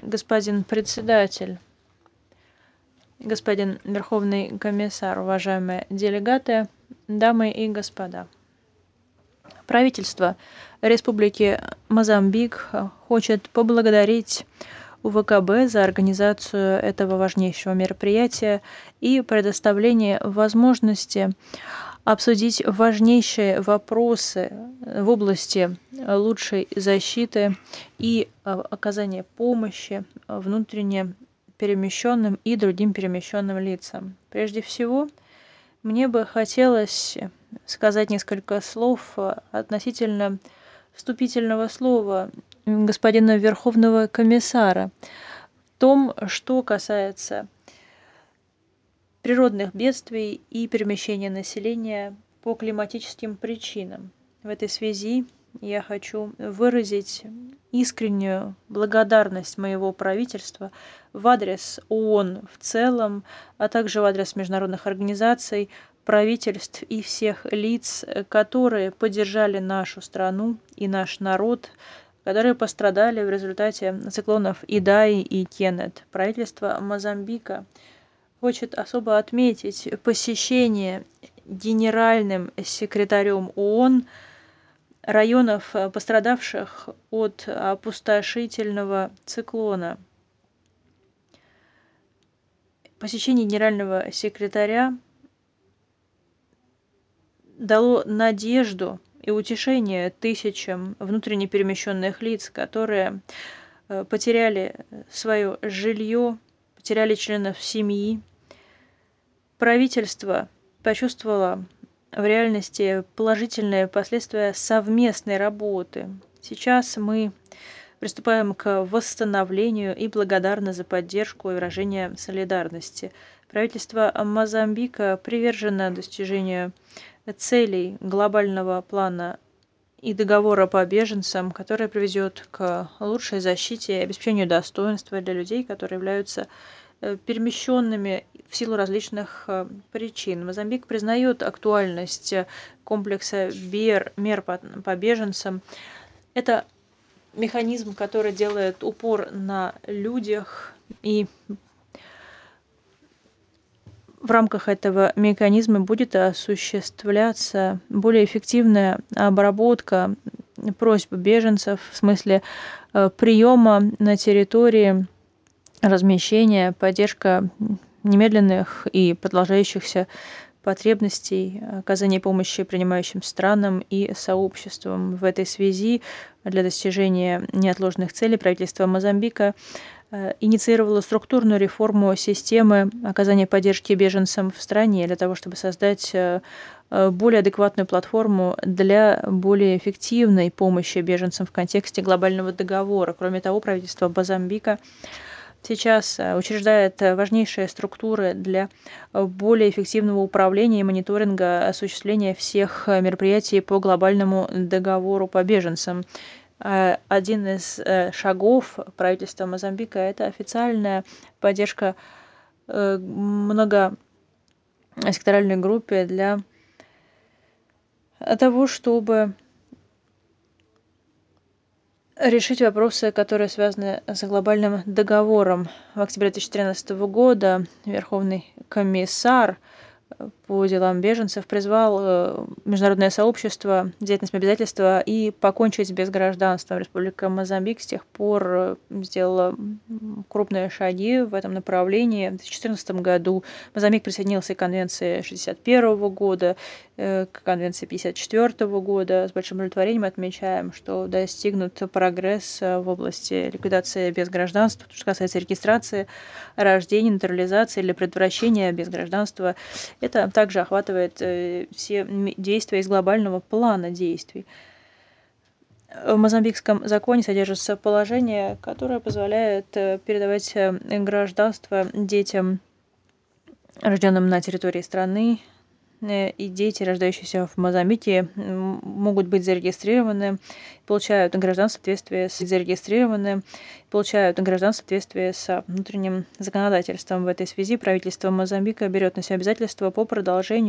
Господин председатель, господин Верховный комиссар, уважаемые делегаты, дамы и господа. Правительство Республики Мозамбик хочет поблагодарить УВКБ за организацию этого важнейшего мероприятия и предоставление возможности обсудить важнейшие вопросы в области лучшей защиты и оказания помощи внутренне перемещенным и другим перемещенным лицам. Прежде всего, мне бы хотелось сказать несколько слов относительно вступительного слова господина Верховного комиссара в том, что касается природных бедствий и перемещения населения по климатическим причинам. В этой связи я хочу выразить искреннюю благодарность моего правительства в адрес ООН в целом, а также в адрес международных организаций, правительств и всех лиц, которые поддержали нашу страну и наш народ, которые пострадали в результате циклонов Идаи и Кеннет. Правительство Мозамбика хочет особо отметить посещение генеральным секретарем ООН районов, пострадавших от опустошительного циклона. Посещение генерального секретаря дало надежду и утешение тысячам внутренне перемещенных лиц, которые потеряли свое жилье, потеряли членов семьи. Правительство почувствовало в реальности положительные последствия совместной работы. Сейчас мы приступаем к восстановлению и благодарны за поддержку и выражение солидарности. Правительство Мозамбика привержено достижению целей глобального плана и договора по беженцам, который приведет к лучшей защите и обеспечению достоинства для людей, которые являются перемещенными в силу различных причин. Мозамбик признает актуальность комплекса мер по беженцам. Это механизм, который делает упор на людях, и в рамках этого механизма будет осуществляться более эффективная обработка просьб беженцев в смысле приема на территории, размещения, поддержка немедленных и продолжающихся потребностей, оказания помощи принимающим странам и сообществам. В этой связи для достижения неотложных целей правительство Мозамбика инициировало структурную реформу системы оказания поддержки беженцам в стране для того, чтобы создать более адекватную платформу для более эффективной помощи беженцам в контексте глобального договора. Кроме того, правительство Мозамбика сейчас учреждает важнейшие структуры для более эффективного управления и мониторинга осуществления всех мероприятий по глобальному договору по беженцам. Один из шагов правительства Мозамбика – это официальная поддержка многосекторальной группе для того, чтобы решить вопросы, которые связаны с глобальным договором. В октябре 2013 года Верховный комиссар по делам беженцев призвал международное сообщество взять на себя обязательства и покончить без гражданства. Республика Мозамбик с тех пор сделала крупные шаги в этом направлении. В 2014 году Мозамбик присоединился к Конвенции 1961 года, к Конвенции 1954 года. С большим удовлетворением отмечаем, что достигнут прогресс в области ликвидации без гражданства, что касается регистрации, рождения, натурализации или предотвращения без гражданства. Это также охватывает все действия из глобального плана действий. В мозамбикском законе содержится положение, которое позволяет передавать гражданство детям, рожденным на территории страны, и дети, рождающиеся в Мозамбике, могут быть зарегистрированы, получают гражданство в соответствии с внутренним законодательством. В этой связи правительство Мозамбика берет на себя обязательства по продолжению